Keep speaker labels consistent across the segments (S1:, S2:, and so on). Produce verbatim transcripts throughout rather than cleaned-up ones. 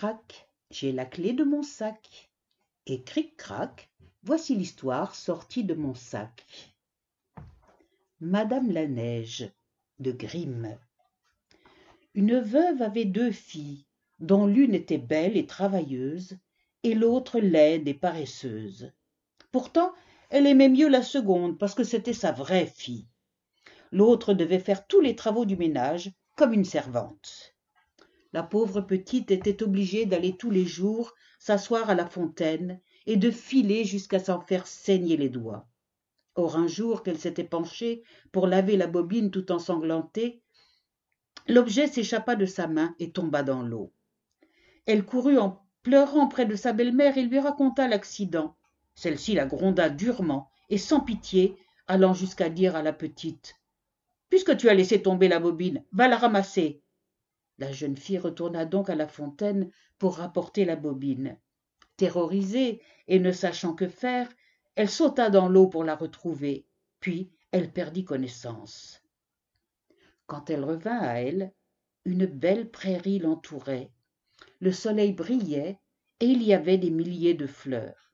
S1: Cric-crac, j'ai la clé de mon sac. Et cric-crac, voici l'histoire sortie de mon sac. Madame la Neige de Grimm. Une veuve avait deux filles, dont l'une était belle et travailleuse, et l'autre laide et paresseuse. Pourtant, elle aimait mieux la seconde parce que c'était sa vraie fille. L'autre devait faire tous les travaux du ménage comme une servante. La pauvre petite était obligée d'aller tous les jours s'asseoir à la fontaine et de filer jusqu'à s'en faire saigner les doigts. Or un jour qu'elle s'était penchée pour laver la bobine tout ensanglantée, l'objet s'échappa de sa main et tomba dans l'eau. Elle courut en pleurant près de sa belle-mère et lui raconta l'accident. Celle-ci la gronda durement et sans pitié, allant jusqu'à dire à la petite « Puisque tu as laissé tomber la bobine, va la ramasser !» La jeune fille retourna donc à la fontaine pour rapporter la bobine. Terrorisée et ne sachant que faire, elle sauta dans l'eau pour la retrouver, puis elle perdit connaissance. Quand elle revint à elle, une belle prairie l'entourait. Le soleil brillait et il y avait des milliers de fleurs.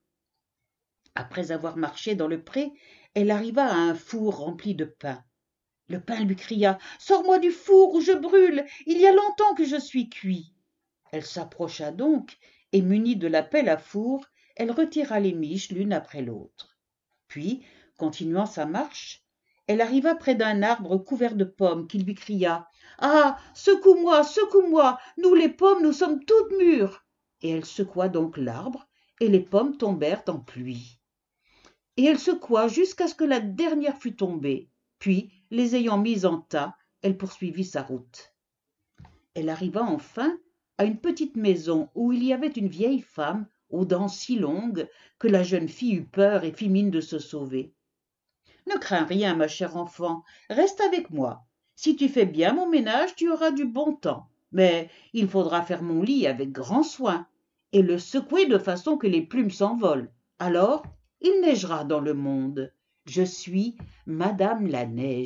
S1: Après avoir marché dans le pré, elle arriva à un four rempli de pain. Le pain lui cria « Sors-moi du four où je brûle, il y a longtemps que je suis cuit !» Elle s'approcha donc, et munie de la pelle à four, elle retira les miches l'une après l'autre. Puis, continuant sa marche, elle arriva près d'un arbre couvert de pommes qui lui cria « Ah, secoue-moi, secoue-moi, nous les pommes, nous sommes toutes mûres !» Et elle secoua donc l'arbre, et les pommes tombèrent en pluie. Et elle secoua jusqu'à ce que la dernière fût tombée. Puis, les ayant mises en tas, elle poursuivit sa route. Elle arriva enfin à une petite maison où il y avait une vieille femme aux dents si longues que la jeune fille eut peur et fit mine de se sauver. « Ne crains rien, ma chère enfant, reste avec moi. Si tu fais bien mon ménage, tu auras du bon temps. Mais il faudra faire mon lit avec grand soin et le secouer de façon que les plumes s'envolent. Alors, il neigera dans le monde. Je suis Madame la Neige. »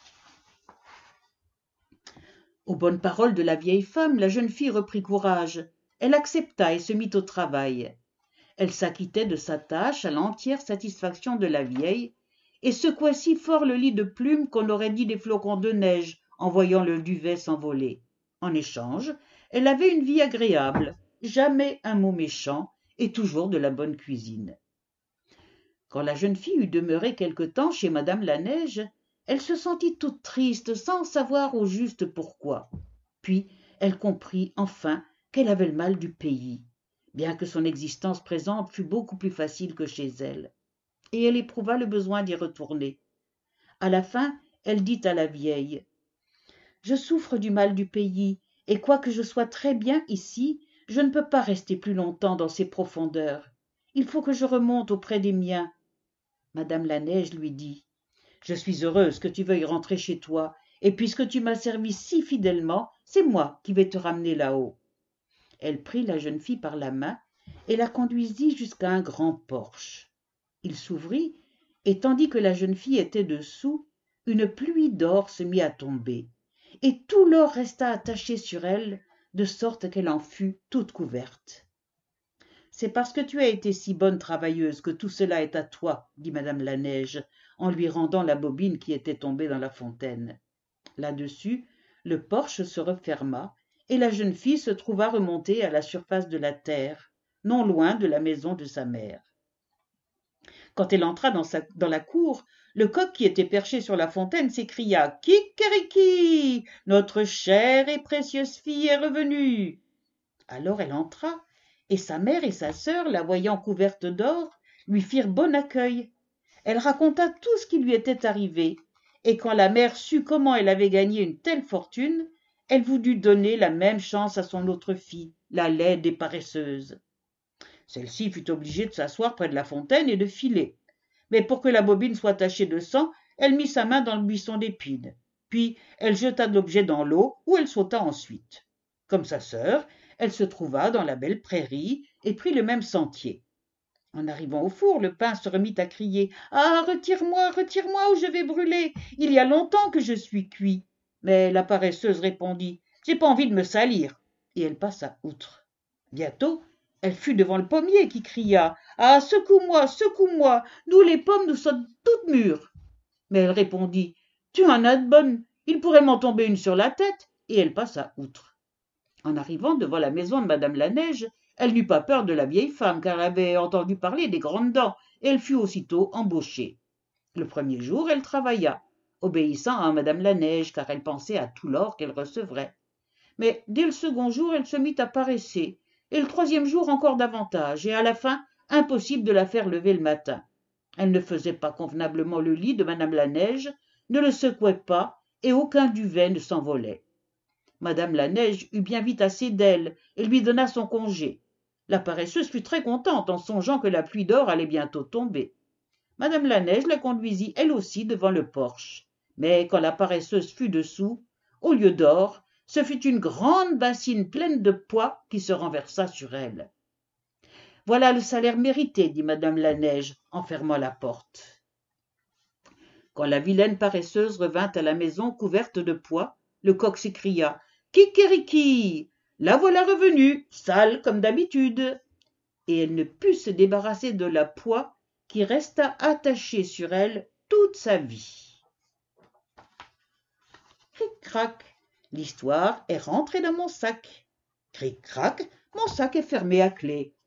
S1: Aux bonnes paroles de la vieille femme, la jeune fille reprit courage. Elle accepta et se mit au travail. Elle s'acquittait de sa tâche à l'entière satisfaction de la vieille et secoua si fort le lit de plumes qu'on aurait dit des flocons de neige en voyant le duvet s'envoler. En échange, elle avait une vie agréable, jamais un mot méchant et toujours de la bonne cuisine. Quand la jeune fille eut demeuré quelque temps chez Madame la Neige, elle se sentit toute triste sans savoir au juste pourquoi. Puis elle comprit enfin qu'elle avait le mal du pays, bien que son existence présente fût beaucoup plus facile que chez elle, et elle éprouva le besoin d'y retourner. À la fin, elle dit à la vieille « Je souffre du mal du pays, et quoique je sois très bien ici, je ne peux pas rester plus longtemps dans ces profondeurs. Il faut que je remonte auprès des miens. » Madame la Neige lui dit « Je suis heureuse que tu veuilles rentrer chez toi, et puisque tu m'as servi si fidèlement, c'est moi qui vais te ramener là-haut. » Elle prit la jeune fille par la main et la conduisit jusqu'à un grand porche. Il s'ouvrit, et tandis que la jeune fille était dessous, une pluie d'or se mit à tomber, et tout l'or resta attaché sur elle, de sorte qu'elle en fut toute couverte. « C'est parce que tu as été si bonne travailleuse que tout cela est à toi, » dit Madame la Neige, en lui rendant la bobine qui était tombée dans la fontaine. Là-dessus, le porche se referma, et la jeune fille se trouva remontée à la surface de la terre, non loin de la maison de sa mère. Quand elle entra dans, sa, dans la cour, le coq qui était perché sur la fontaine s'écria « Kikeriki, notre chère et précieuse fille est revenue !» Alors elle entra, et sa mère et sa sœur, la voyant couverte d'or, lui firent bon accueil. Elle raconta tout ce qui lui était arrivé, et quand la mère sut comment elle avait gagné une telle fortune, elle voulut donner la même chance à son autre fille, la laide et paresseuse. Celle-ci fut obligée de s'asseoir près de la fontaine et de filer. Mais pour que la bobine soit tachée de sang, elle mit sa main dans le buisson d'épines. Puis elle jeta de l'objet dans l'eau, où elle sauta ensuite. Comme sa sœur, elle se trouva dans la belle prairie et prit le même sentier. En arrivant au four, le pain se remit à crier « Ah, retire-moi, retire-moi ou je vais brûler. Il y a longtemps que je suis cuit. » Mais la paresseuse répondit « J'ai pas envie de me salir. » Et elle passa outre. Bientôt, elle fut devant le pommier qui cria « Ah, secoue-moi, secoue-moi, nous les pommes nous sommes toutes mûres !» Mais elle répondit « Tu en as de bonnes, il pourrait m'en tomber une sur la tête !» et elle passa outre. En arrivant devant la maison de madame la Neige, elle n'eut pas peur de la vieille femme, car elle avait entendu parler des grandes dents, et elle fut aussitôt embauchée. Le premier jour, elle travailla, obéissant à madame la Neige, car elle pensait à tout l'or qu'elle recevrait. Mais dès le second jour, elle se mit à paresser, et le troisième jour encore davantage, et à la fin, impossible de la faire lever le matin. Elle ne faisait pas convenablement le lit de madame la Neige, ne le secouait pas, et aucun duvet ne s'envolait. Madame la Neige eut bien vite assez d'elle, et lui donna son congé. La paresseuse fut très contente en songeant que la pluie d'or allait bientôt tomber. Madame la Neige la conduisit elle aussi devant le porche. Mais quand la paresseuse fut dessous, au lieu d'or, ce fut une grande bassine pleine de pois qui se renversa sur elle. « Voilà le salaire mérité, dit madame la Neige en fermant la porte. Quand la vilaine paresseuse revint à la maison couverte de pois, le coq s'écria « Kikériki ! La voilà revenue, sale comme d'habitude !» Et elle ne put se débarrasser de la poix qui resta attachée sur elle toute sa vie. Cric-crac, l'histoire est rentrée dans mon sac. Cric-crac, mon sac est fermé à clé.